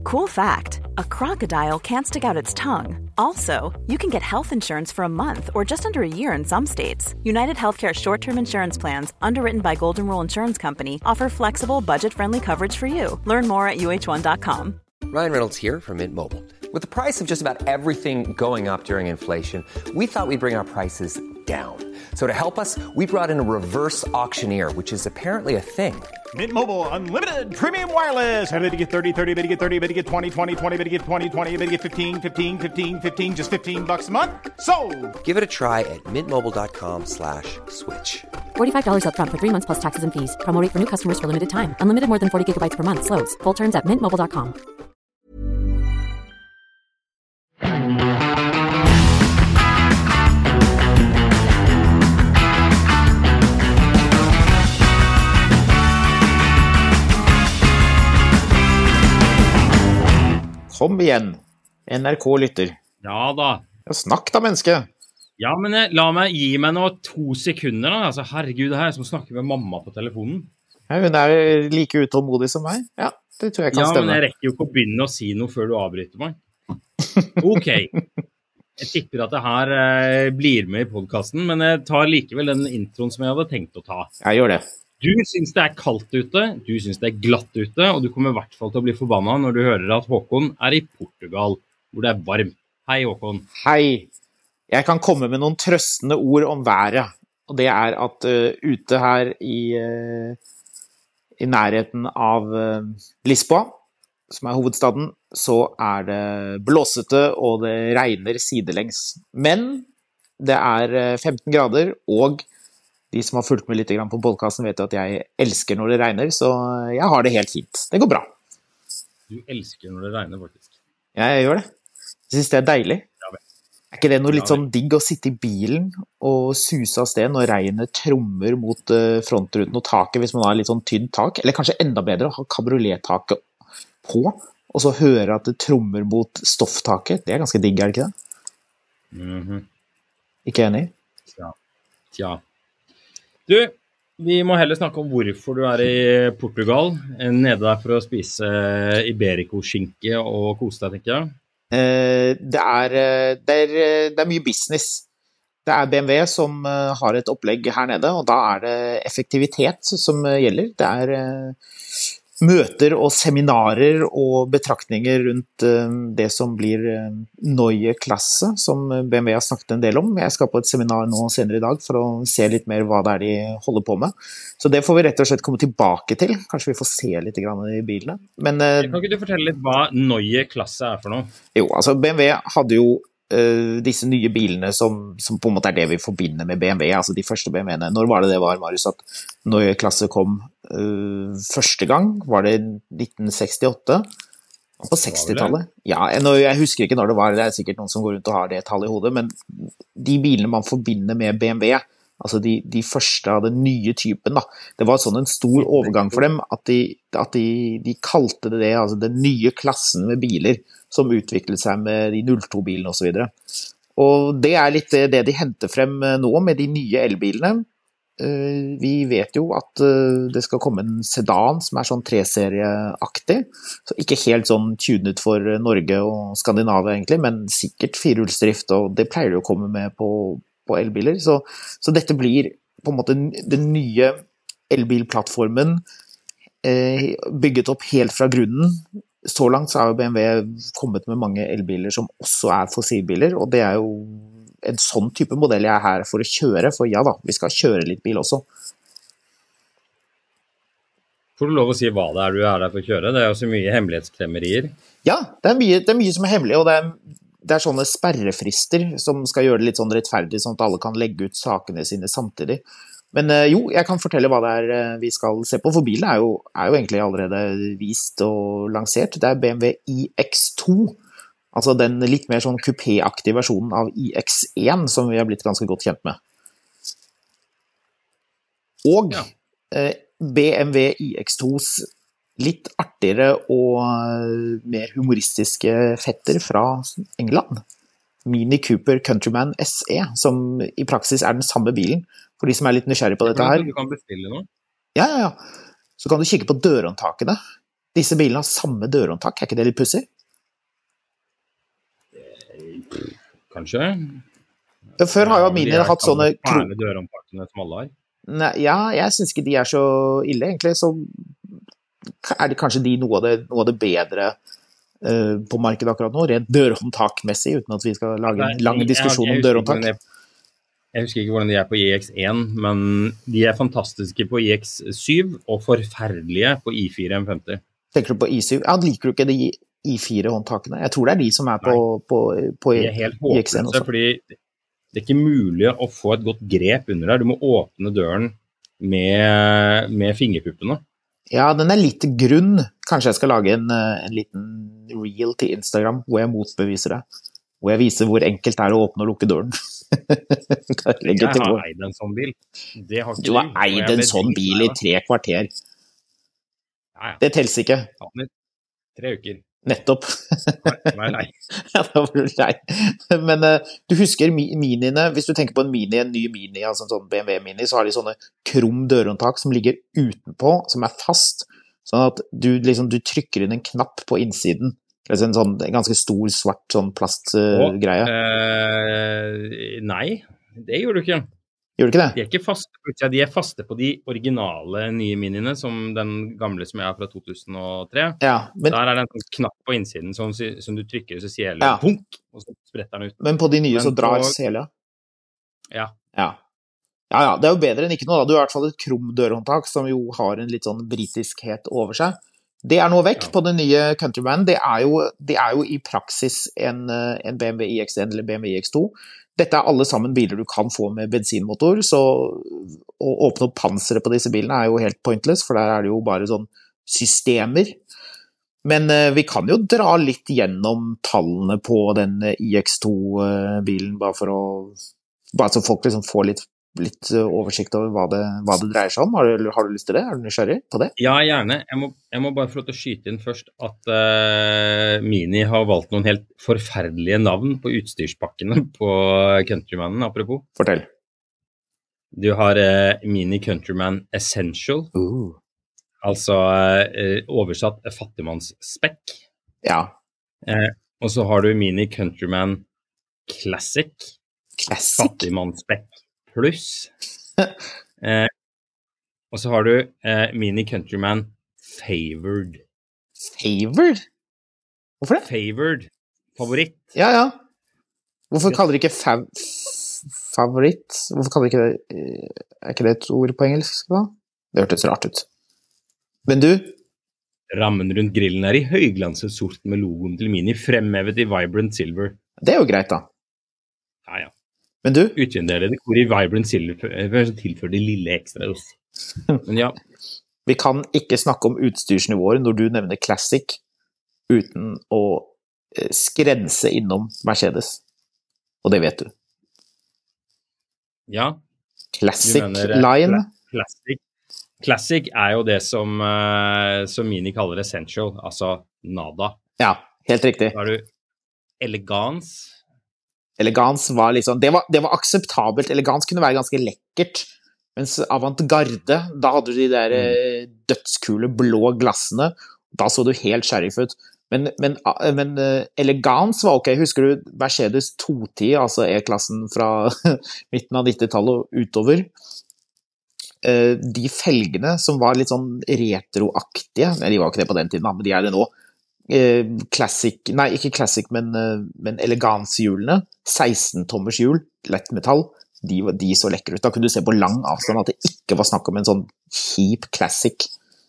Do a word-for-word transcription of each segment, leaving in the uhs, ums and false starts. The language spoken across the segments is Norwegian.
Cool fact, a crocodile can't stick out its tongue. Also, you can get health insurance for a month or just under a year in some states. United Healthcare short-term insurance plans, underwritten by Golden Rule Insurance Company, offer flexible, budget-friendly coverage for you. Learn more at U H one dot com. Ryan Reynolds here from Mint Mobile. With the price of just about everything going up during inflation, we thought we'd bring our prices down. So to help us, we brought in a reverse auctioneer, which is apparently a thing. Mint Mobile Unlimited Premium Wireless. How to get thirty, thirty, how to get thirty, how to get twenty, twenty, twenty, how to get twenty, twenty, how to get fifteen, fifteen, fifteen, fifteen, just fifteen bucks a month? Sold! Give it a try at mintmobile.com slash switch. forty-five dollars up front for three months plus taxes and fees. Promo rate for new customers for limited time. Unlimited more than forty gigabytes per month. Slows full terms at mint mobile dot com. Kom igjen, N R K-lytter. Ja da. Ja, snakk da, menneske. Ja, men jeg, la meg gi meg nå to sekunder da. Altså, herregud, det her er som å snakke med mamma på telefonen. Ja, hun er like utålmodig som meg. Ja, det tror jeg kan ja, stemme. Ja, men jeg rekker jo ikke å begynne å si noe før du avbryter meg. Ok. Jeg tipper at det her eh, blir med i podcasten, men jeg tar likevel den introen som jeg hadde tenkt å ta. Jeg gjør det. Du synes det er kaldt ute, du synes det er glatt ute, og du kommer i hvert fall til å bli forbannet når du hører at Håkon er i Portugal, hvor det er varmt. Hei, Håkon. Hei. Jeg kan komme med noen trøstende ord om været, og det er at uh, ute her i, uh, i nærheten av uh, Lisboa, som er hovedstaden, så er det blåsete og det regner sidelengs. Men det er uh, femten grader, og de som har fulgt med litt på podcasten vet at jeg elsker når det regner, så jeg har det helt fint. Det går bra. Du elsker når det regner, faktisk. Ja, jeg gjør det. Jeg synes det er deilig. Ja, vel. Er ikke det noe litt sånn digg å sitte i bilen og suse av sted når regnet trommer mot frontruten og taket hvis man har litt sånn tynt tak? Eller kanskje enda bedre å ha kabriolet-taket på, og så høre at det trommer mot stofftaket. Det er ganske digg, er det ikke det? Mhm. Ikke enig? Ja. Tja. Du, vi må heller snakke om hvorfor du er i Portugal, nede der for å spise Iberico-skinke og kose deg, tenker jeg. Eh, det, er, det, er, det er mye business. Det er B M W som har et opplegg her nede, og da er det effektivitet som gjelder. Det er eh, møter og seminarer og betraktninger rundt eh, det som blir eh, Neue Klasse, som B M W har snakket en del om. Jeg skal på et seminar nå senere i dag for å se litt mer hva det er de holder på med. Så det får vi rett og slett komme tilbake til. Kanskje vi får se litt grann i bilene. Men, eh, kan ikke du fortelle litt hva Neue Klasse er for noe? Jo, altså B M W hadde jo Uh, disse nye bilene som, som på en måte er det vi forbinder med B M W, altså de første B M W-ene. Når var det det var, Marius, at Neue Klasse kom uh, første gang? Var det nitten sekstiåtte? På sekstitallet? Ja, jeg husker ikke når det var, det er sikkert noen som går rundt og har det tallet i hodet, men de bilene man forbinder med B M W, altså de, de første av den nye typen da, det var sånn en stor overgang for dem, at de, at de, de kalte det det, altså den nye klassen med biler, som utviklet seg med de null to-bilene og så videre. Og det er litt det de henter frem nå med de nye elbilene. Vi vet jo at det skal komme en sedan som er sånn tre-serieaktig, så ikke helt sånn tunet for Norge og Skandinavia egentlig, men sikkert firehjulsdrift, og det pleier det å komme med på, på elbiler. Så, så dette blir på en måte den nye elbilplattformen bygget opp helt fra grunnen. Så langt så har B M W kommet med mange elbiler som også er fossilbiler, og det er jo en sånn type modell jeg er her for å kjøre, for ja da, vi skal kjøre litt bil også. Får du lov å si hva det er du er der for å kjøre? Det er jo så mye hemmelighetskremmerier. Ja, det er mye, det er mye som er hemmelig, og det er, det er sånne sperrefrister som skal gjøre det litt sånn rettferdig, sånn at alle kan legge ut sakene sine samtidig. Men jo, jeg kan fortelle hva det er vi skal se på, for bilen er jo, er jo egentlig allerede vist og lansert. Det er B M W i X to, altså den litt mer sånn kupé-aktige versjonen av i X én, som vi har blitt ganske godt kjent med. Og ja. eh, B M W i X tos litt artigere og mer humoristiske fetter fra England. Mini Cooper Countryman S E, som i praksis er den samme bilen, for de som er litt nysgjerrig på dette her. Du kan bestille noe? Ja, ja, ja. Så kan du kikke på dørhåndtakene. disse bilene har samme dørhåndtak, er ikke det litt pussig? Kanskje. Før har jo Mini hatt sånne... Fæle dørhåndtakene som alle har. Nei, ja, jeg synes ikke de er så ille, egentlig, så er det kanskje de noe av det, noe av det bedre uh, på markedet akkurat nå, rent dørhåndtakmessig, uten at vi skal lage en lang diskusjon om dørhåndtak. Jeg husker ikke hvordan de er på I X én, men de er fantastiske på I X syv og forferdelige på I fire M femti. Tenker du på I syv? Ja, liker du ikke de I fire-håndtakene? Jeg tror det er de som er på, på, på I X én også. De er helt håpløse, fordi det er ikke mulig å få et godt grep under der. Du må åpne døren med, med fingerpuppene. Ja, den er litt grunn. Kanskje jeg skal lage en, en liten reel til Instagram, hvor jeg motbeviser det. Hvor jeg viser hvor enkelt det er å åpne og lukke døren. Jeg har eid en sånn bil. Det har du har eid en sånn bil i tre kvarter. Ja, ja. Det tels ikke. Tre uker. Nettopp. Nei, nei. Ja, det var lei. Men uh, du husker miniene, hvis du tenker på en mini, en ny mini, altså en sånn B M W mini, så har de sånne krum dørhåndtak som ligger utenpå, som er fast, sånn at du, liksom, du trykker inn en knapp på innsiden. Det er en sånn en ganske stor, svart sånn plastgreie. Uh, uh, nei, det gjør du ikke. Gjør du ikke det? De er ikke faste, de er faste på de originale nye miniene, som den gamle som jeg har fra to tusen og tre. Ja, men... Der er det en sånn knapp på innsiden som, som du trykker, så sier det ja. punk, og så spretter den ut. Men på de nye men så drar på... sele? Ja. Ja. Ja, ja, det er jo bedre enn ikke noe da. Du har i hvert fall et krum dørhåndtak, som jo har en litt sånn britiskhet over seg. Det er noe vekk ja. På den nye Countryman. Det er jo, det er jo i praksis en, en B M W I X én eller B M W I X to. Dette er alle sammen biler du kan få med bensinmotor, så å åpne opp panseret på disse bilene er jo helt pointless, for der er det jo bare sånn systemer. Men uh, vi kan jo dra litt gjennom tallene på den I X to-bilen, bare for å, bare så folk liksom får litt, litt oversikt over hva det, hva det dreier seg om. Har du, har du lyst til det? Er du nysgjerrig på det? Ja, gjerne. Jeg må, jeg må bare få lov til å skyte inn først at uh, Mini har valgt noen helt forferdelige navn på utstyrspakkene på Countrymanen, apropos. Fortell. Du har uh, Mini Countryman Essential, uh. altså uh, oversatt fattigmannsspekk. Ja. Uh, og så har du Mini Countryman Classic, Classic? Fattigmannsspekk pluss. eh, og så har du eh, Mini Countryman Favored. Favored? Hvorfor det? Favored. Favoritt. Ja, ja. Hvorfor kaller de ikke fav favoritt? Hvorfor kaller de ikke det? Er ikke det et ord på engelsk da? Det hørtes rart ut. Men du? Rammen rundt grillen er i høyglanset sort med logoen til Mini fremhevet i Vibrant Silver. Det er jo greit da. Ja, ja. Men du? Utvendelige dekor i Vibrant Silver tilfører det lille ekstra. Men ja. Vi kan ikke snakke om utstyrsnivåer når du nevner Classic uten å skrense innom Mercedes. Og det vet du. Ja. Classic mener, line. Classic. Classic er jo det som, uh, som Mini kaller essential, altså nada. Ja, helt riktig. Da har du elegans. Elegans var liksom, det var, det var akseptabelt. Elegans kunne være ganske lekkert. Mens avantgarde, da hadde du de der mm. dødskule blå glassene. Da så du helt sheriff ut. Men, men, men elegans var ok. Husker du Mercedes to ti, altså E-klassen fra midten av nittitallet og utover? De felgene som var litt sånn retroaktige, nei, de var ikke det på den tiden, men de er det nå. Classic, nei ikke classic, men, men eleganshjulene, seksten tommers hjul, lett metall, de, de så lekre ut. Da kunne du se på lang avstand at det ikke var snakk om en sånn kjip classic.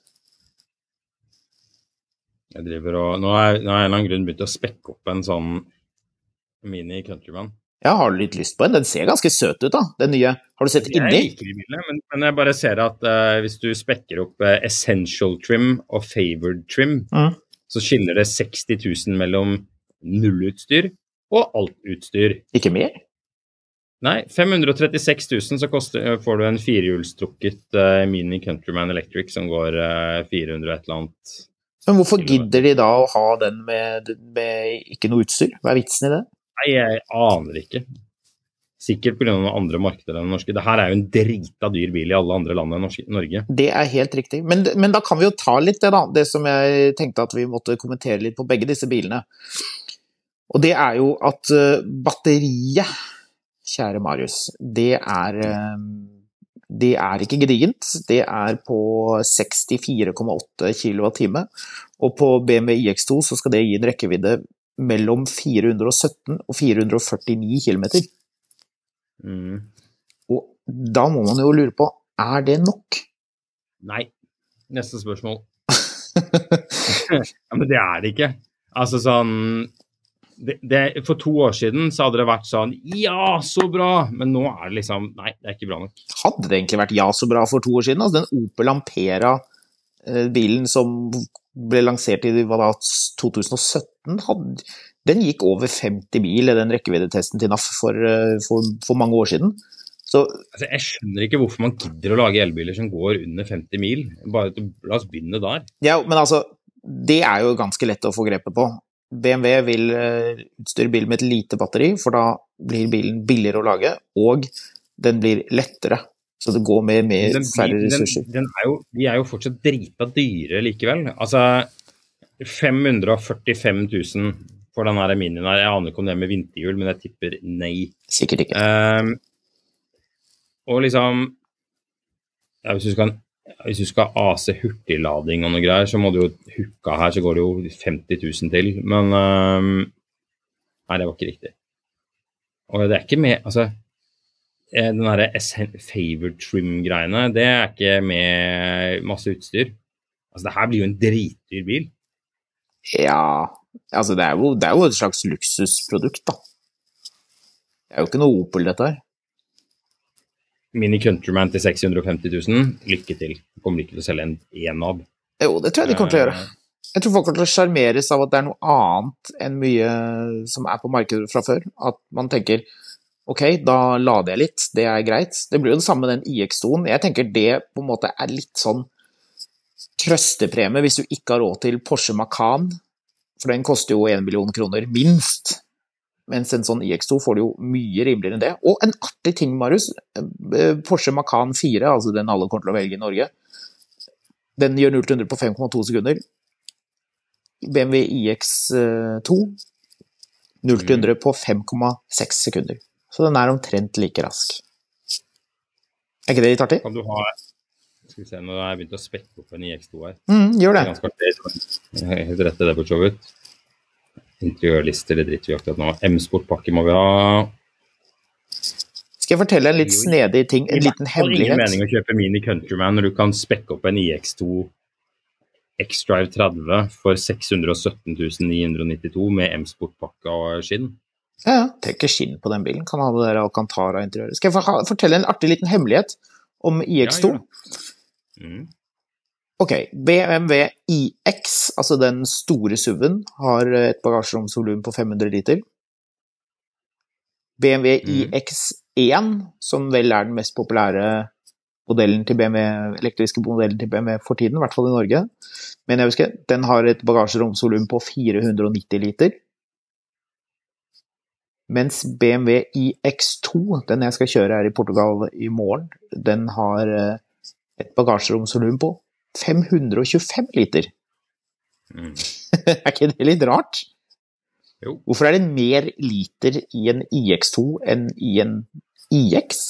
Jeg driver og, nå har jeg, nå har jeg en eller annen grunn begynt å spekke opp en sånn Mini Countryman. Ja, har du litt lyst på den? Den ser ganske søt ut da, den nye. Har du sett inni? Jeg liker de bilene, men, men jeg bare ser at uh, hvis du spekker opp uh, Essential Trim og Favored Trim, mm. så skiller det seksti tusen mellom nullutstyr og altutstyr. Ikke mer? Nei, fem hundre og trettiseks tusen så koster, får du en firehjulstrukket uh, Mini Countryman Electric som går uh, fire hundre et eller annet. Men hvorfor gidder de da å ha den med, med ikke noe utstyr? Hva er vitsen i det? Nei, jeg aner ikke. Sikkert på grunn av andre markeder enn norske. Det her er jo en drita dyr bil i alle andre land enn Norge. Det er helt riktig. Men, men da kan vi jo ta litt det da, det som jeg tenkte at vi måtte kommentere litt på begge disse bilene. Og det er jo at uh, batteriet, kjære Marius, det er, uh, det er ikke gedigent. Det er på sekstifire komma åtte kilowatt-time. Og på B M W I X to så skal det gi en rekkevidde mellom fire hundre og sytten og fire hundre og førtini kilometer. Mm. Og da må man jo lure på, er det nok? Nei. Neste spørsmål. Ja, men det er det ikke. Altså sånn, det, det, for to år siden så hadde det vært sånn, ja, så bra, men nå er det liksom, nei, det er ikke bra nok. Hadde det egentlig vært ja så bra for to år siden? Altså den Opel Ampera eh, bilen som ble lansert i hva da, to tusen og sytten, hadde, den gikk over femti mil i den rekkeviddetesten til N A F for, for, for mange år siden. Så, altså, jeg skjønner ikke hvorfor man gidder å lage elbiler som går under femti mil. Bare la oss begynne der. Ja, men altså, det er jo ganske lett å få grepet på. B M W vil utstyre bilen med et lite batteri, for da blir bilen billigere å lage, og den blir lettere. Så det går med, med den, færre ressurser. Den, den er jo, de er jo fortsatt drita dyre likevel. Altså, fem hundre og førtifem tusen for den her minien her. Jeg aner ikke om det er med vinterhjul, men jeg tipper nei. Sikkert ikke. Um, og liksom, ja, hvis du skal, hvis du skal A C hurtiglading og noe greier, så må du jo hooka her, så går det jo femti tusen til. Men, um, nei, det var ikke riktig. Og det er ikke med, altså, den her favorite trim-greiene, det er ikke med masse utstyr. Altså, det her blir jo en dritdyr bil. Ja, altså det er jo, det er jo et slags luksusprodukt da. Det er jo ikke noe Opel dette her. Mini Countryman til seks hundre og femti tusen, lykke til. Du kommer ikke til å selge en enab. Jo, det tror jeg de kommer til å gjøre. Jeg tror folk kommer til å charmeres av at det er noe annet enn mye som er på markedet fra før. At man tenker, ok, da lader jeg litt, det er greit. Det blir jo det samme med den I X to-en. Jeg tenker det på en måte er litt sånn trøstepremie hvis du ikke har råd til Porsche Macan, for den koster jo en million kroner minst, mens en sånn I X to får du jo mye rimeligere enn det. Og en artig ting, Marius, Porsche Macan fire, altså den alle kommer til å velge i Norge, den gjør null til hundre på fem komma to sekunder. B M W I X to, null til hundre på fem komma seks sekunder. Så den er omtrent like rask. Er ikke det litt artig? Kan du ha, skal vi se, nå har jeg begynt å spekke opp en I X to her. Mm, gjør det. Det er ganske artig. Jeg er helt rett til det på showet. Interiørlister, det dritter vi akkurat nå. M-sportpakke må vi ha. Skal jeg fortelle en litt snedig ting, en liten hemmelighet? Det er ingen mening å kjøpe Mini Countryman når du kan spekke opp en I X to X-Drive tretti for seks hundre og sytten tusen ni hundre og nittito med M-sportpakke og skinn. Ja, tenk skinn på den bilen, kan ha det der Alcantara-interiøret. Skal jeg fortelle en artig liten hemmelighet om I X to? Ja, mm. Ok, B M W I X, altså den store S U V-en, har et bagasjeromsvolum på fem hundre liter. B M W I X én, som vel er den mest populære modellen til B M W, elektriske modellen til B M W for tiden, i hvert fall i Norge. Men jeg husker, den har et bagasjeromsvolum på fire hundre og nitti liter. Mens B M W I X to, den jeg skal kjøre her i Portugal i morgen, den har et bagasjeromsvolum på fem hundre og tjuefem liter. Mm. Er ikke det litt rart? Jo. Hvorfor er det mer liter i en I X to enn i en I X?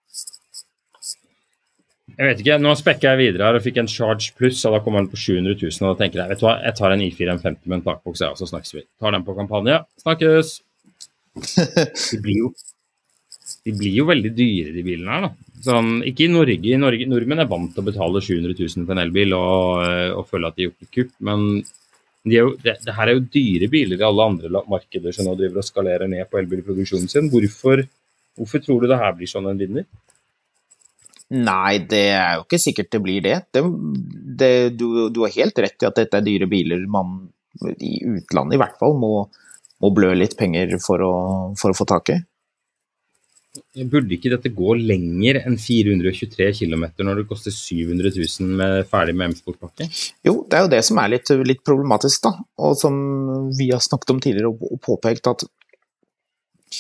Jeg vet ikke, nå spekker jeg videre her og fikk en Charge Plus, og da kommer den på sju hundre tusen, og da tenker jeg, vet du hva, jeg tar en I fire femti med en takboks, og så snakkes vi. Tar den på kampanje. Snakkes! De blir jo, de blir jo veldig dyre, de bilene her da. Sånn, ikke i Norge, i Norge, nordmenn er vant til å betale sju hundre tusen for en elbil og, og føle at de har gjort et kupp, men de er jo, det, det her er jo dyre biler i alle andre markeder som nå driver og skalerer ned på elbilproduksjonen sin. Hvorfor, hvorfor tror du det her blir sånn en vinner? Nei, det er jo ikke sikkert det blir det. det, det du, du har helt rett i at dette er dyre biler man i utlandet i hvert fall må, må blø litt penger for å, for å få tak i. Burde ikke dette gå lenger enn fire hundre og tjuetre kilometer når det koster syv hundre tusen med ferdig med M-sportpakke? Jo, det er jo det som er litt, litt problematisk da, og som vi har snakket om tidligere og påpekt at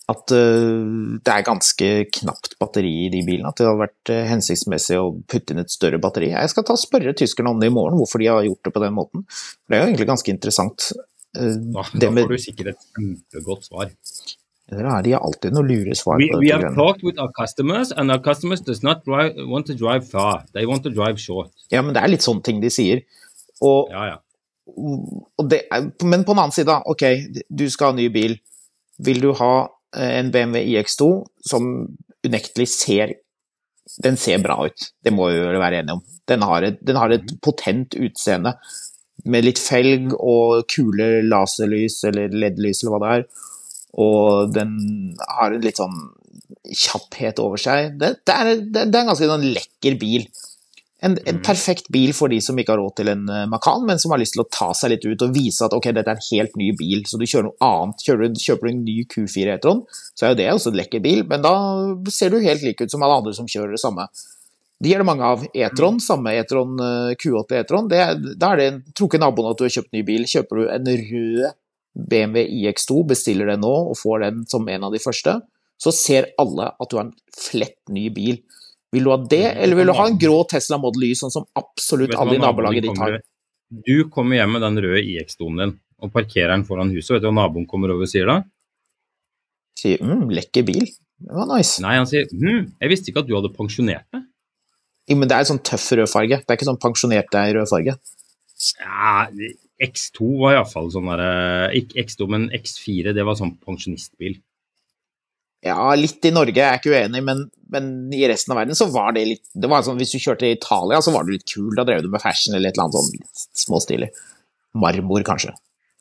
at uh, det er ganske knapt batteri i de bilene, at det hadde vært uh, hensiktsmessig å putte inn et større batteri. Jeg skal ta og spørre tyskerne om det i morgen, hvorfor de har gjort det på den måten. For det er jo egentlig ganske interessant. Uh, da, da får du sikkert et kjempegodt svar. Det er de har alltid noe lure svar we, på we dette. have talked with our customers, and our customers does not drive, want to drive far. They want to drive short. Ja, men det er litt sånne ting de sier. Og, ja, ja. Og det er, men på den annen side, ok, du skal ha en ny bil. Vil du ha en B M W i X to som unektelig ser, den ser bra ut, det må vi jo være enige om. Den har et, den har et potent utseende, med litt felg og kule laserlys eller L E D-lys eller hva det er, og den har en litt sånn kjapphet over seg. Det, det, er, det, det er en ganske sånn lekker bil. En, en perfekt bil for de som ikke har råd til en Macan, men som har lyst til å ta seg litt ut og vise at ok, dette er en helt ny bil, så du kjører noe annet. Kjører du, kjøper du en ny Q fire e-tron, så er jo det også en lekker bil, men da ser du helt lik ut som alle andre som kjører det samme. De er det mange av. e-tron, samme e-tron, Q åtte e-tron, det er, da er det, tror ikke naboen at du har kjøpt ny bil. Kjøper du en rød B M W i X to, bestiller den nå og får den som en av de første, så ser alle at du har en flett ny bil. Vil du ha det, eller vil du ha en grå Tesla Model Y, sånn som absolutt alle i nabolaget ditt har? Du kommer hjem med den røde i X-toen din, og parkerer den foran huset. Vet du hva naboen kommer over og sier da? Sier, mm, lekker bil. Det var nice. Nei, han sier, hm, jeg visste ikke at du hadde pensjonert det. Ja, men det er en sånn tøff rødfarge. Det er ikke sånn pensjonert deg rødfarge. Ja, X to var i hvert fall sånn der, ikke X to, men X fire, det var sånn pensjonistbil. Ja, litt i Norge er jeg ikke uenig, men, men i resten av verden så var det litt, det var sånn, hvis du kjørte i Italia så var det litt kul, da drev du med fashion eller et eller annet sånn småstilig. Marmor kanskje.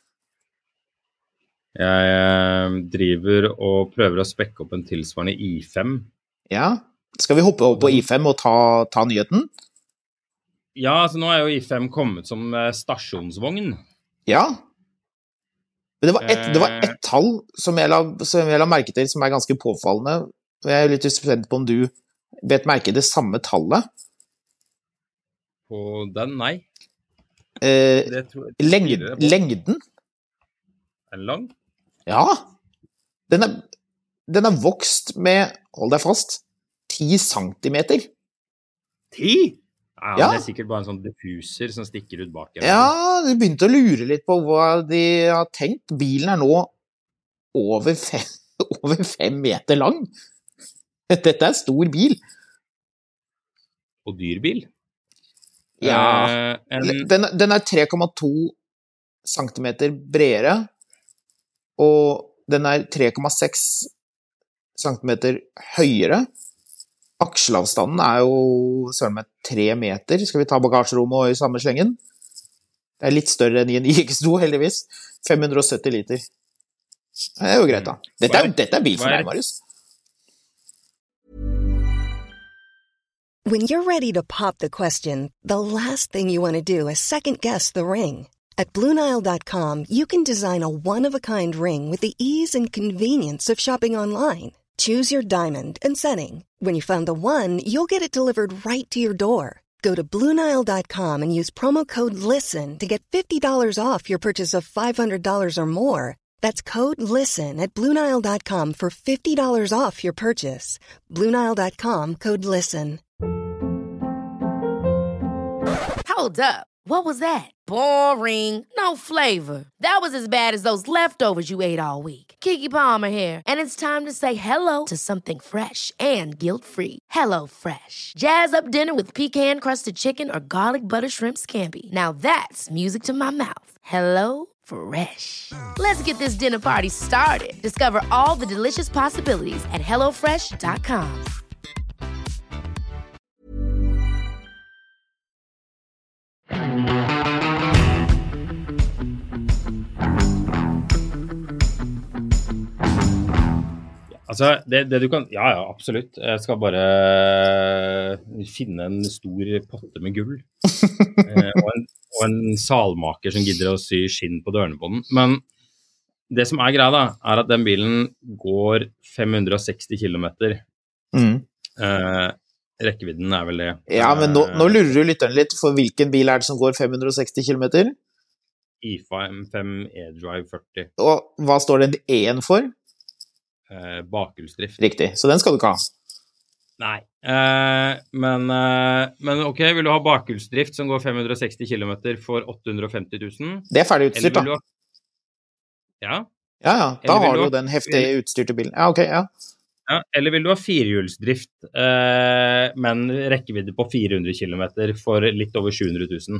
Jeg driver og prøver å spekke opp en tilsvarende i fem. Ja, skal vi hoppe over på i fem og ta, ta nyheten? Ja, altså nå er jo i fem kommet som stasjonsvogn. Ja, men det var ett, det var ett tall som jeg, la, som jeg la merke til, som er ganske påfallende. Jeg er litt spent på om du vet merke det samme tallet. På den, nei. Eh, lengden, lengden. Er den lang? Ja. Den er, den er vokst med, hold deg fast, ti centimeter. Ti? Ja, ja. Det er sikkert bare en sånn diffuser som stikker ut bak. Eller? Ja, du begynte å lure litt på hva de har tenkt. Bilen er nå over fem, over fem meter lang. Dette er en stor bil. Og dyr bil? Ja, eh, en... den, den er tre komma to centimeter bredere, og den er tre komma seks centimeter høyere. Akselavstanden er jo søren med tre meter. Skal vi ta bagasjerommet i samme slengen? Det er litt større enn i en i X to, heldigvis. fem hundre og sytti liter. Det er jo greit, da. Dette er, dette er bil for deg, Marius. When you're ready to pop the question, the last thing you want to do is second-guess the ring. At Blue Nile dot com, you can design a one-of-a-kind ring with the ease and convenience of shopping online. Choose your diamond and setting. When you find the one, you'll get it delivered right to your door. Go to Blue Nile dot com and use promo code LISTEN to get fifty dollars off your purchase of five hundred dollars or more. That's code LISTEN at Blue Nile dot com for fifty dollars off your purchase. Blue Nile dot com, code LISTEN. Hold up. What was that? Boring. No flavor. That was as bad as those leftovers you ate all week. Keke Palmer here, and it's time to say hello to something fresh and guilt-free. Hello Fresh. Jazz up dinner with pecan-crusted chicken or garlic butter shrimp scampi. Now that's music to my mouth. Hello Fresh. Let's get this dinner party started. Discover all the delicious possibilities at hello fresh dot com. Altså, det, det du kan... Ja, ja, absolutt. Jeg skal bare finne en stor potte med gull. eh, og, en, og en salmaker som gidder å sy skinn på dørene på den. Men det som er greia da, er at den bilen går fem hundre og seksti kilometer. Mm. Eh, rekkevidden er vel det. Ja, men nå, nå lurer du lytteren litt, for hvilken bil er det som går fem hundre og seksti kilometer? i fem e-drive førti. Og hva står den E-en for? eh, bakhjulsdrift. Riktig, så den skal du ikke ha. Nei, eh, men, eh, men ok, vil du ha bakhjulsdrift som går fem hundre og seksti kilometer for åtte hundre og femti tusen? Det er ferdig utstyrt, da. Ha... Ja. Ja, ja, da har du ha... jo den heftige utstyrte bilen. Ja, ok, ja. Ja, eller vil du ha firehjulsdrift, eh, men rekkevidde på fire hundre kilometer for litt over sju hundre tusen?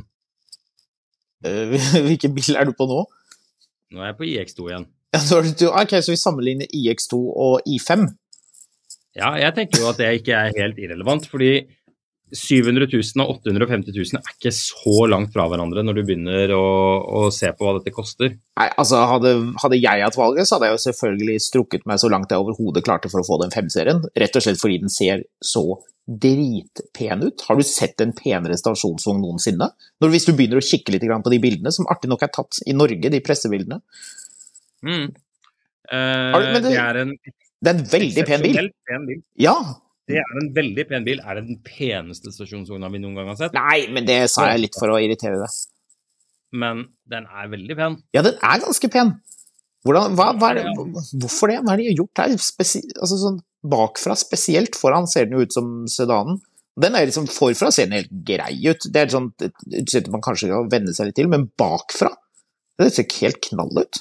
Uh, hvilken bil er du på nå? Nå er jeg på I X to igjen. Ja, så, ok, så vi sammenligner I X to og I fem? Ja, jeg tenker jo at det ikke er helt irrelevant, fordi syv hundre tusen og åtte hundre og femti tusen er ikke så langt fra hverandre når du begynner å, å se på hva dette koster. Nei, altså hadde, hadde jeg hatt valget, så hadde jeg jo selvfølgelig strukket meg så langt jeg overhodet klarte for å få den fem-serien, rett og slett fordi den ser så dritpen ut. Har du sett en penere stasjonsvogn noensinne? Når, hvis du begynner å kikke litt på de bildene, som artig nok er tatt i Norge, de pressebildene. Mm. Uh, du, det, det er en... Det er en veldig pen bil. pen bil. Ja. Det er en veldig pen bil. Er det den peneste stasjonsvogna vi noen gang har sett? Nei, men det sa jeg litt for å irritere deg. Men den er veldig pen. Ja, den er ganske pen. Hvordan, hva, hva er det, hvorfor det? Hva er det de har gjort her? Spesi, altså sånn bakfra, spesielt foran ser den jo ut som sedanen. Den er liksom, forfra ser den helt grei ut. Det er sånn, et utsett man kanskje kan vende seg litt til, men bakfra, det ser ikke helt knall ut.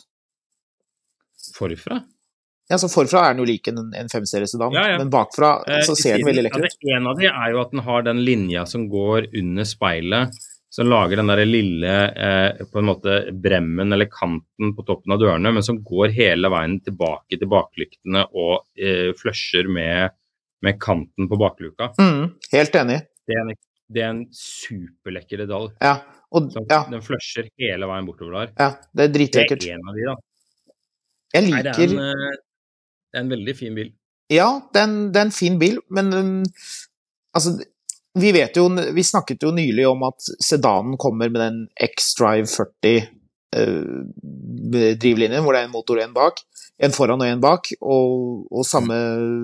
Forfra? Ja, så forfra er den jo like en, en fem-serie sedan, ja, ja. Men bakfra så ser den veldig lekker ut. En av de er jo at den har den linja som går under speilet, som lager den der lille, eh, på en måte, bremmen eller kanten på toppen av dørene, men som går hele veien tilbake til baklyktene og eh, flusher med, med kanten på bakluka. Mm, helt enig. Det er en, det er en superlekker detalj. Ja, og, ja. Den flusher hele veien bortover der. Ja, det er dritlekkert. Det er en av de da. Jeg liker... Nei, det er en... Det er en veldig fin bil. Ja, det er en, det er en fin bil, men um, altså, vi vet jo, vi snakket jo nylig om at sedanen kommer med den X-Drive førti uh, drivlinjen, hvor det er en motor en bak, en foran og en bak, og, og samme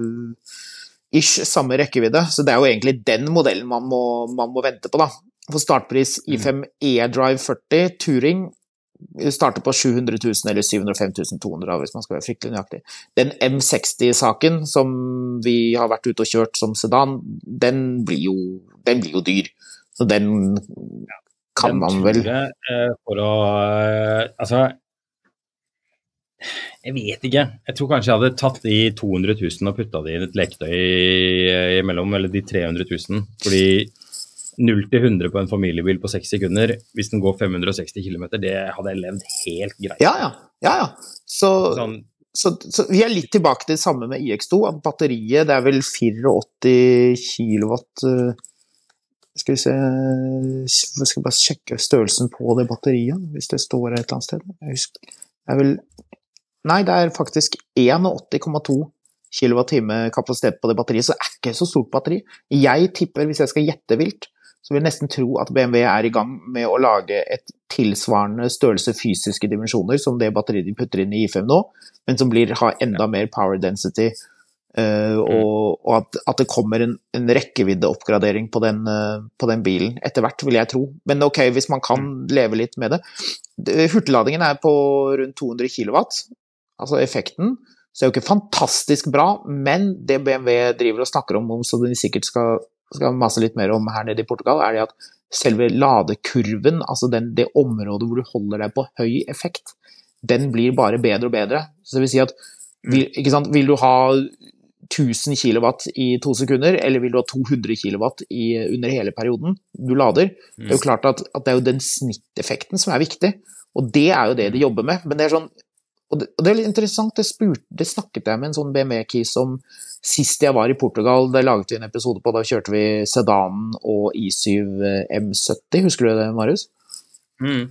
ish, samme rekkevidde, så det er jo egentlig den modellen man må, man må vente på da. For startpris I fem E-Drive førti Touring starter på sju hundre tusen eller syv hundre og fem tusen to hundre hvis man skal være fryktelig nøyaktig. Den M seksti-saken som vi har vært ute og kjørt som sedan, den blir jo, den blir jo dyr. Så den kan den man vel... Jeg, uh, for å... Uh, altså... Jeg vet ikke. Jeg tror kanskje jeg hadde tatt de to hundre tusen og puttet de i et leketøy imellom, eller de tre hundre tusen, fordi... null til hundre på en familiebil på seks sekunder, hvis den går fem hundre og seksti kilometer, det hadde jeg levd helt greit. Ja, ja, ja, ja. Så, sånn. så, så vi er litt tilbake til det samme med I X to, at batteriet, det er vel åttifire kilowatt, skal vi se, jeg skal bare sjekke størrelsen på det batteriet, hvis det står et eller annet sted. Jeg husker, det er vel, nei, det er faktisk åtti komma to kilowatt-time kapasitet på det batteriet, så det er ikke så stort batteri. Jeg tipper, hvis jeg skal gjette vilt, så vil jeg nesten tro at B M W er i gang med å lage et tilsvarende størrelse fysiske dimensjoner som det batteriet de putter inn I I fem nå, men som blir, har enda mer power density, uh, og, og at, at det kommer en, en rekkeviddeoppgradering på den, uh, på den bilen etter hvert, vil jeg tro. Men ok, hvis man kan leve litt med det. Hurtigladingen er på rundt to hundre kilowatt, altså effekten, så det er jo ikke fantastisk bra, men det B M W driver og snakker om, om så de sikkert skal skal mase litt mer om her nede I Portugal, er det at selve ladekurven, altså den, det området hvor du holder deg på høy effekt, den blir bare bedre og bedre. Så det vil si at, vil, ikke sant, vil du ha tusen kilowatt I to sekunder, eller vil du ha to hundre kilowatt I, under hele perioden du lader? Det er jo klart at, at det er jo den snitteffekten som er viktig, og det er jo det de jobber med, men det er sånn, og det, og det er litt interessant, det, spurt, det snakket jeg med en sånn B M W-key som sist jeg var I Portugal, da laget vi en episode på, da kjørte vi sedanen og I syv M sytti, husker du det, Marius? Mm.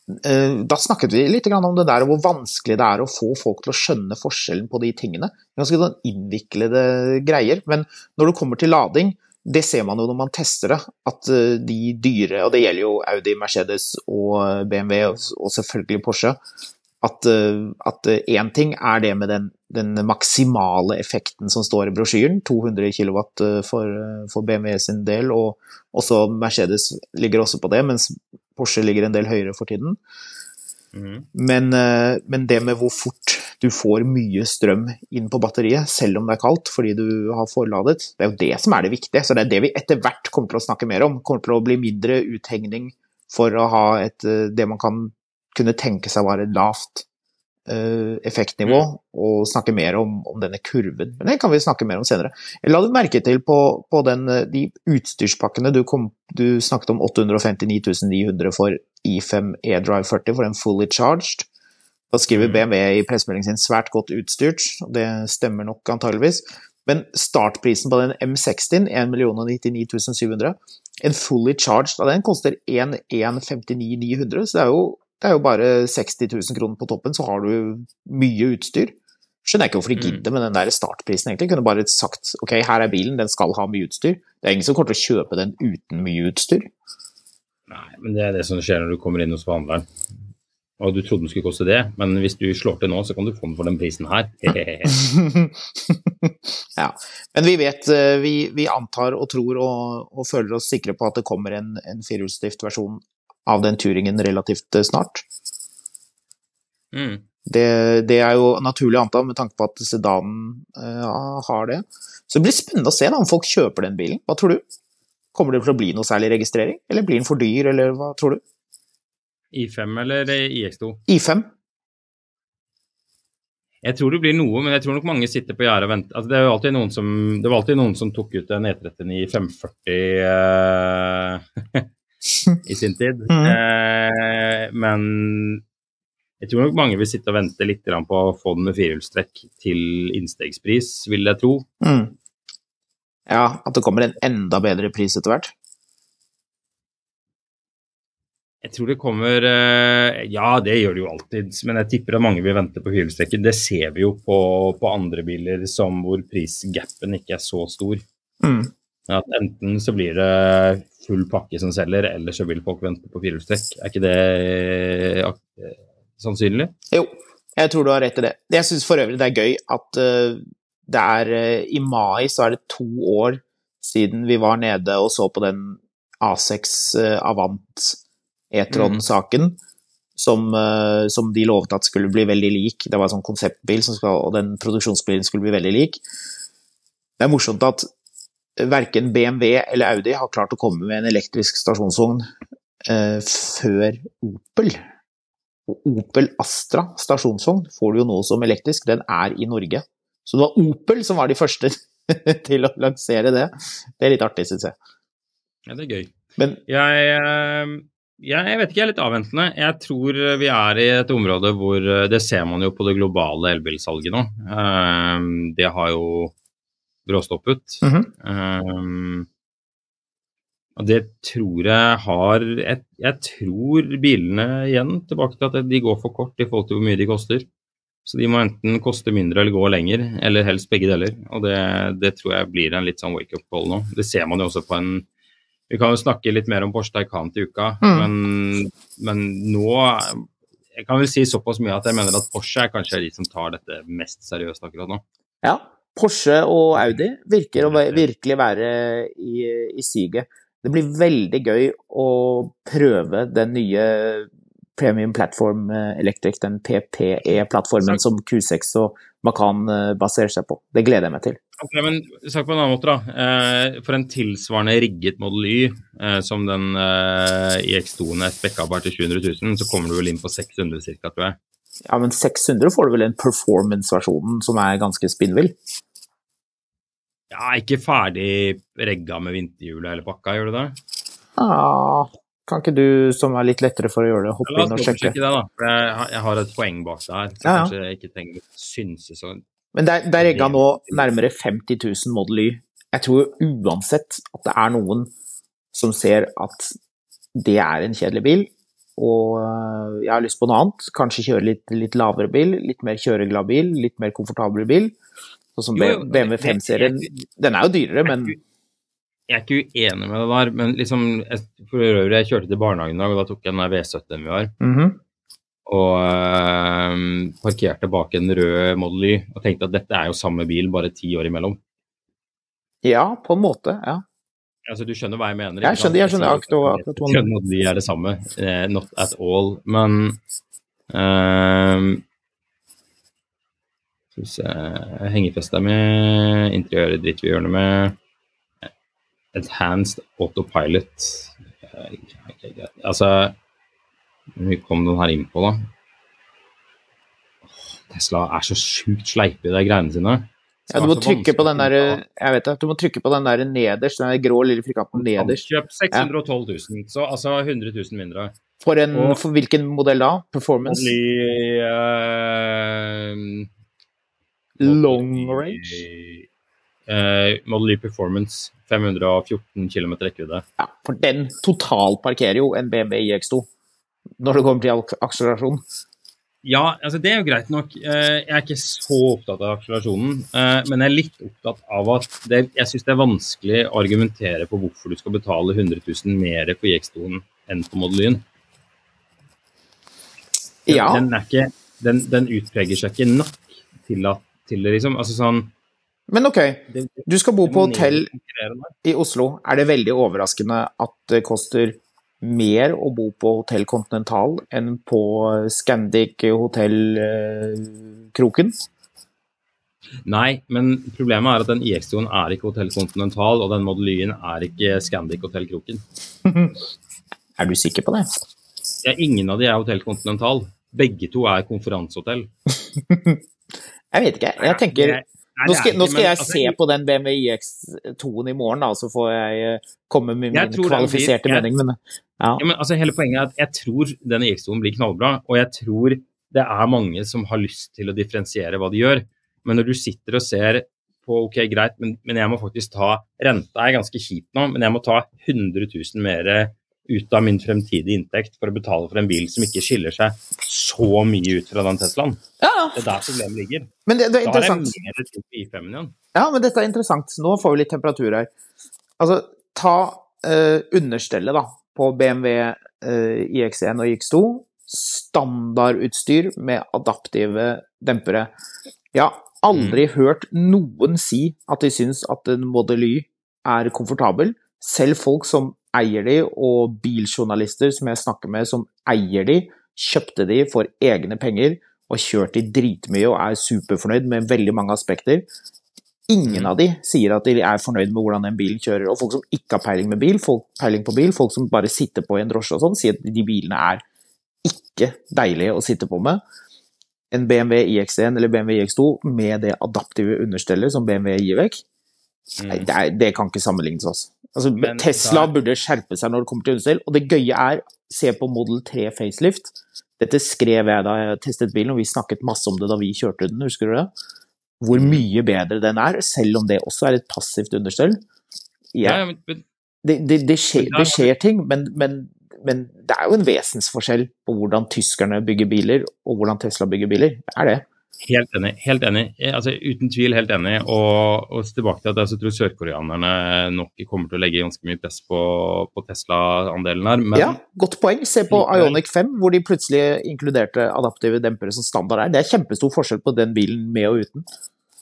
Da snakket vi litt om det der, og hvor vanskelig det er å få folk til å skjønne forskjellen på de tingene. Ganske sånn innviklede greier, men når det kommer til lading, det ser man jo når man tester det, at de dyre, og det gjelder jo Audi, Mercedes og B M W, og selvfølgelig Porsche, at, at en ting er det med den, den maksimale effekten som står I brosjyren, to hundre kilowatt for, for B M W sin del, og også Mercedes ligger også på det, mens Porsche ligger en del høyere for tiden. Mm. Men, men det med hvor fort du får mye strøm inn på batteriet, selv om det er kaldt, fordi du har forladet, det er jo det som er det viktige. Så det er det vi etter hvert kommer til å snakke mer om. Kommer til å bli mindre uthengning for å ha et, det man kan kunne tenke seg var et lavt uh, effektnivå, mm. og snakke mer om, om denne kurven. Men det kan vi snakke mer om senere. Jeg la du merke til på, på den, de utstyrspakkene du, kom, du snakket om åtte hundre femtini tusen ni hundre for i fem eDrive førti for en fully charged. Da skriver B M W i pressemeldingen sin svært godt utstyrt, og det stemmer nok antageligvis. Men startprisen på den M seksti, en million nittini tusen syv hundre, en fully charged av den koster en million femtini tusen ni hundre, så det er, jo, det er jo bare seksti tusen kroner på toppen, så har du mye utstyr. Skjønner jeg ikke hvorfor de gidder med den der startprisen egentlig. Jeg kunne bare sagt, ok, her er bilen, den skal ha mye utstyr. Det er ingen som kommer til å kjøpe den uten mye utstyr. Nei, men det er det som skjer når du kommer inn hos forhandleren. Og du trodde den skulle koste det, men hvis du slår til nå, så kan du få den for den prisen her. Ja, men vi vet, vi, vi antar og tror og, og føler oss sikre på at det kommer en, en firehjulsdrift versjon av den Touringen relativt snart. Mm. Det, det er jo naturlig antall med tanke på at sedanen uh, har det. Så det blir spennende å se da, om folk kjøper den bilen. Hva tror du? Kommer det til å bli noe særlig registrering? Eller blir den for dyr, eller hva tror du? I fem eller I X to? I fem. Jeg tror det blir noe, men jeg tror nok mange sitter på gjerdet og venter. Altså, det er jo alltid noen som, det var alltid noen som tok ut en E trettini i fem førti uh, i sin tid. Mm. Uh, men jeg tror nok mange vil sitte og vente litt på å få den med firehjulstrekk til innstegspris, vil jeg tro. Mm. Ja, at det kommer en enda bedre pris etter hvert. Jeg tror det kommer, ja det gjør det jo alltid, men jeg tipper at mange vil vente på firehjulstrekken. Det ser vi jo på, på andre biler som hvor prisgappen ikke er så stor. Mm. At enten så blir det full pakke som selger, eller så vil folk vente på firehjulstrekk. Er ikke det sannsynlig? Jo, jeg tror du har rett i det. Jeg synes for øvrig det er gøy at uh, det er uh, i mai så er det to år siden vi var nede og så på den A seks uh, Avant e-tron-saken, mm. som, uh, som de lovet at skulle bli veldig lik. Det var en sånn konseptbil, som skal, og den produksjonsbilen skulle bli veldig lik. Det er morsomt at hverken B M W eller Audi har klart å komme med en elektrisk stasjonsvogn uh, før Opel. Og Opel Astra stasjonsvogn får du jo nå som elektrisk, den er i Norge. Så det var Opel som var de første til å lansere det. Det er litt artig, synes jeg. Ja, det er gøy. Men jeg... Uh... Ja, jeg vet ikke, jeg er litt avventende. Jeg tror vi er i et område hvor, det ser man jo på det globale elbilsalget nå. Det har jo bråstoppet. Mm-hmm. Og det tror jeg har, jeg, jeg tror bilene igjen, tilbake til at de går for kort i forhold til hvor mye de koster. Så de må enten koste mindre eller gå lenger, eller helst begge deler. Og det, det tror jeg blir en litt sånn wake-up call nå. Det ser man jo også på en... Vi kan jo snakke litt mer om Porsche Taycan til uka, mm. men, men nå, jeg kan vel si såpass mye at jeg mener at Porsche er kanskje de som tar dette mest seriøst akkurat nå. Ja, Porsche og Audi virker å virkelig være i, i siget. Det blir veldig gøy å prøve den nye Premium Platform Electric, den P P E-plattformen som Q seks og Macan baserer seg på. Det gleder jeg meg til. Ok, men sagt på en annen måte da, eh, for en tilsvarende rigget Model Y, eh, som den eh, I X to-en er spekket bare til sju hundre tusen, så kommer du vel inn på seks hundre cirka, tror jeg. Ja, men seks hundre får du vel en performance-versjonen som er ganske spinnvill? Ja, ikke ferdig regga med vinterhjulet eller pakka, gjør du det? Ja, kan ikke du, som er litt lettere for å gjøre det, hoppe inn og sjekke? Det da, for jeg, jeg har et poeng bak det her, så ja, ja. Kanskje jeg ikke trenger å synse sånn. Men der, der regga nå nærmere femti tusen Model Y. Jeg tror uansett at det er noen som ser at det er en kjedelig bil, og jeg har lyst på noe annet. Kanskje kjøre litt, litt lavere bil, litt mer kjøreglad bil, litt mer komfortabel bil. Sånn som B M W fem-serien. Den er jo dyrere, men... Jeg er ikke uenig med det der, men liksom, for øvrig, jeg kjørte til barnehagen i dag, og da tok jeg den der V sytten vi har. Mhm. Og øh, parkerte bak en rød Model Y og tenkte at dette er jo samme bil, bare ti år imellom. Ja, på en måte, ja. Altså, du skjønner hva jeg mener. Jeg skjønner, jeg skjønner akkurat, akkurat jeg skjønner at de er det samme, uh, not at all, men Um, skal vi se, hengefester med, interiøret dritt vi gjør det med, enhanced autopilot. Okay, altså, hvor mye kom den her inn på da? Tesla er så sjukt sleip I de greiene sine. Ja, du må trykke på den der, jeg vet det, du må trykke på den der nederst, den der grå lille frikanten nederst. Kjøp seks hundre og tolv tusen, så altså hundre tusen mindre. For, en, og, for hvilken modell da? Performance? Model I, uh, Long range? Uh, Model I Performance, fem hundre og fjorten kilometer rekkevidde. Ja, for den totalt parkerer jo en B M W I X to, når det kommer til akselerasjon. Ja, altså det er jo greit nok. Jeg er ikke så opptatt av akselerasjonen, men jeg er litt opptatt av at det, jeg synes det er vanskelig å argumentere på hvorfor du skal betale hundre tusen mer på I X to enn på Model Y. Ja. Den, er ikke, den, den utpreger seg ikke nok til, at, til det, liksom. Altså sånn... Men ok, du skal bo på hotell I Oslo. Er det veldig overraskende at det koster mer å bo på Hotel Continental enn på Scandic Hotel eh, Kroken? Nei, men problemet er at den I X to er ikke Hotel Continental, og den Model Y er ikke Scandic Hotel Kroken. Er du sikker på det? Ja, ingen av de er Hotel Continental. Begge to er konferansehotell. Jeg vet ikke, jeg tenker... Nå skal, nå skal jeg se på den B M W I X to I morgen, da, så får jeg komme med min kvalifiserte mening. Men, ja. Ja, men altså, hele poenget er at jeg tror denne I X to blir knallbra, og jeg tror det er mange som har lyst til å differensiere hva de gjør. Men når du sitter og ser på, ok, greit, men, men jeg må faktisk ta, renta er ganske kjipt nå, men jeg må ta hundre tusen mer ut av min fremtidige inntekt for å betale for en bil som ikke skiller seg så mye ut fra den Teslaen. Ja. Det er der problemet ligger. Men det, det er interessant. Da er det mer til I fem igjen. Ja, men dette er interessant. Nå får vi litt temperatur her. Altså, ta uh, understellet da, på B M W uh, I X one og I X to. Standardutstyr med adaptive dempere. Jeg har aldri mm. hørt noen si at de synes at en Model Y er komfortabel. Selv folk som eier de, og biljournalister som jeg snakker med som eier de, kjøpte de for egne penger, og kjørt de dritmye og er superfornøyd med veldig mange aspekter. Ingen av de sier at de er fornøyd med hvordan en bil kjører, og folk som ikke har peiling med bil, folk, peiling på bil, folk som bare sitter på i en drosje og sånn, sier at de bilene er ikke deilige å sitte på med. En B M W I X one eller B M W I X to med det adaptive understellet som B M W gir vekk, mm. det, er, det kan ikke sammenlignes også. Altså, men Tesla der... burde skjerpe seg når det kommer til understell, og det gøye er, se på Model tre facelift. Dette skrev jeg da jeg testet bilen, og vi snakket masse om det da vi kjørte den, husker du det? Hvor mye bedre den er, selv om det også er et passivt understell. Ja, ja, men... det, det, det, skjer, det skjer ting, men, men, men det er jo en vesensforskjell på hvordan tyskerne bygger biler, og hvordan Tesla bygger biler. Det er det. Helt enig, helt enig. Altså, uten tvil helt enig. Og, og tilbake til at jeg tror sørkoreanerne nok kommer til å legge ganske mye press på, på Tesla-andelen her. Men... Ja, godt poeng. Se på Ioniq fem, hvor de plutselig inkluderte adaptive dempere som standard er. Det er kjempestor forskjell på den bilen med og uten.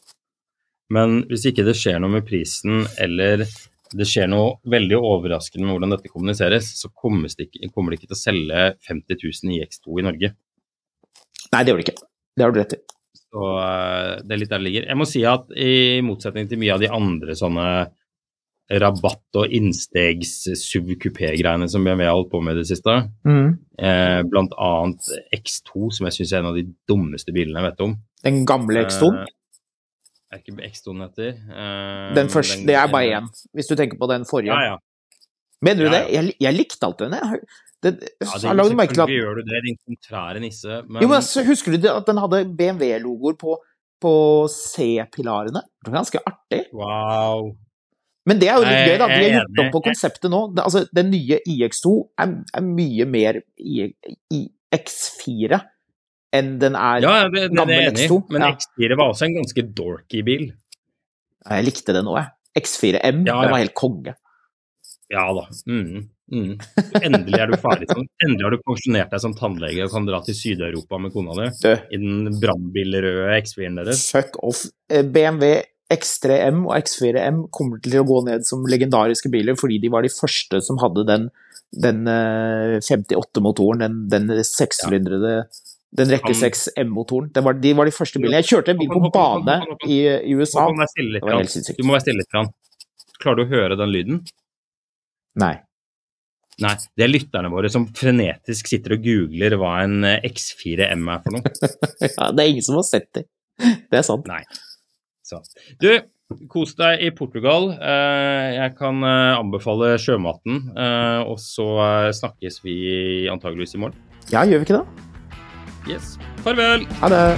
Men hvis ikke det skjer noe med prisen, eller det skjer noe veldig overraskende med hvordan dette kommuniseres, så kommer det ikke, kommer det ikke til å selge femti tusen I X to I Norge. Nei, det gjør det ikke. Det har du rett i. Så det er litt der det ligger. Jeg må si at i motsetning til mye av de andre sånne rabatt- og innstegs S U V-kupé-greiene som B M W har holdt på med det siste, mm. eh, blant annet X to, som jeg synes er en av de dummeste bilene jeg vet om. Den gamle X to? Eh, er ikke X to etter? Eh, den første, den, det er bare en, hvis du tenker på den forrige. Ja, ja. Mener du ja, det? Jeg, jeg likte alt den, jeg. Det, ja, det, selvfølgelig gjør du det, din kontrære nisse. Men... Jo, men så husker du det, at den hadde B M W-logoer på, på C-pilarene? Det var ganske artig. Wow. Men det er jo litt gøy da, de har gjort om på konseptet nå. Det, altså, den nye I X to er, er mye mer i, i X fire enn den er ja, det, det, gammel det er enig, X to. Men ja. X fire var også en ganske dorky bil. Ja, jeg likte det nå, jeg. X fire M, ja, ja. Det var helt konge. Ja da. Mm, mm. Endelig er du ferdig. Endelig har du pensjonert deg som tannlege og kan dra til Syd-Europa med kona di i den brandbilrøde X fire deres. Fuck off. B M W X tre M og X fire M kommer til å gå ned som legendariske biler, fordi de var de første som hadde den, den femtiåtte-motoren, den, den sekssylindrede Den rekke seks M-motoren. Det var, de var de første bilene. Jeg kjørte en bil på bane i, i U S A. Det var helt sinnssykt. Du må være stille litt. Grann. Klarer du å høre den lyden? Nei. Nei, det er lytterne våre som frenetisk sitter og googler hva en X fire M er for noe. Ja, det er ingen som har sett det. Det er sant. Nei. Så. Du, kos deg i Portugal. Jeg kan anbefale sjømaten, og så snakkes vi antageligvis i morgen. Ja, gjør vi ikke det? Yes. Farvel! Ha det!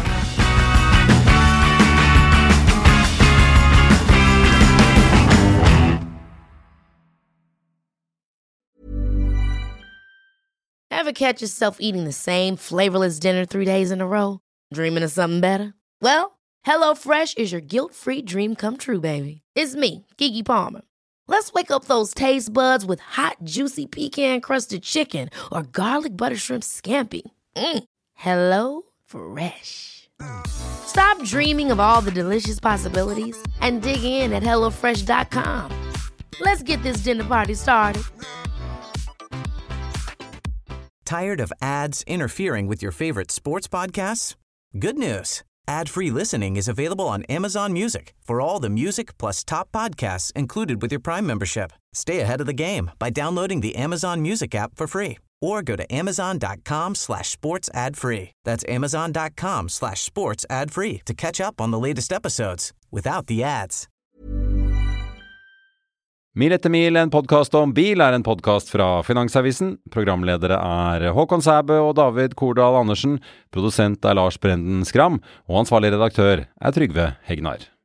Ever catch yourself eating the same flavorless dinner three days in a row? Dreaming of something better? Well, HelloFresh is your guilt-free dream come true, baby. It's me, Keke Palmer. Let's wake up those taste buds with hot, juicy pecan-crusted chicken or garlic butter shrimp scampi. Mm. Hello Fresh. Stop dreaming of all the delicious possibilities and dig in at hello fresh dot com. Let's get this dinner party started. Tired of ads interfering with your favorite sports podcasts? Good news. Ad-free listening is available on Amazon Music for all the music plus top podcasts included with your Prime membership. Stay ahead of the game by downloading the Amazon Music app for free or go to amazon.com slash sports ad free. That's amazon.com slash sports ad free to catch up on the latest episodes without the ads. Mil etter mil, en podcast om bil, er en podcast fra Finansavisen. Programledere er Håkon Sæbø og David Kordal Andersen. Produsent er Lars Brenden Skram, og ansvarlig redaktør er Trygve Hegnar.